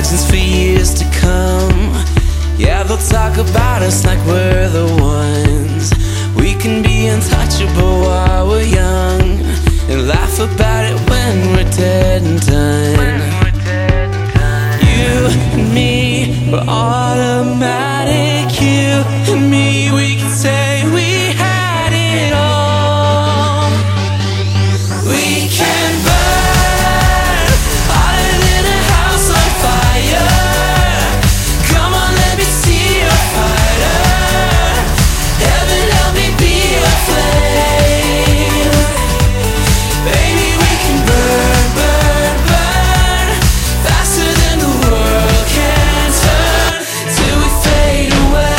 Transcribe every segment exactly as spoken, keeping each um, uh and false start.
legends for years to come. Yeah, they'll talk about us like we're the ones. We can be untouchable while we're young, and laugh about it when we're dead and done. You and me, we're automatic. You and me, we can say we had it all. We can burn hotter than a house on fire. Come on, let me see you fighter. Heaven help me be a flame. Baby, we can burn, burn, burn faster than the world can turn, till we fade away.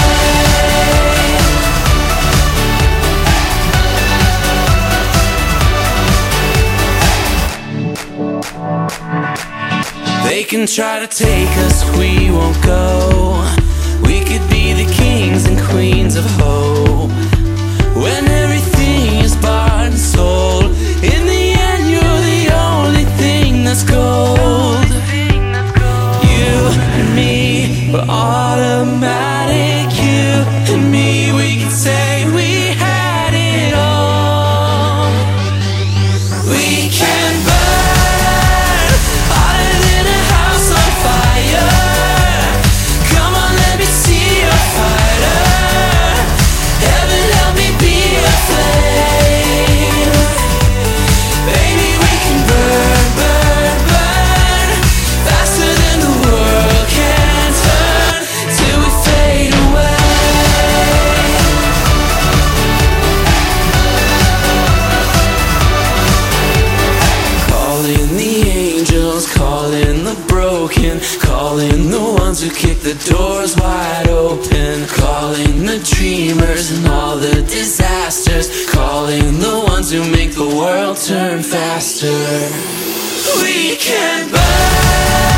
They can try to take us, we won't go. We could be the kings and queens of hope. When everything is bought and sold, in the end you're the only thing that's gold. You and me, we're automatic. You and me, we can say we had it all. We can burn hotter than a house on fire. Come on, let me see you fighter. Heaven help me be a flame. Baby, we can burn, burn, burn faster than the world can turn, till we fade away. Calling the angels, calling the broken, calling the ones who kick the doors wide open, calling the dreamers and all the disasters, calling the ones who make the world turn faster. We can burn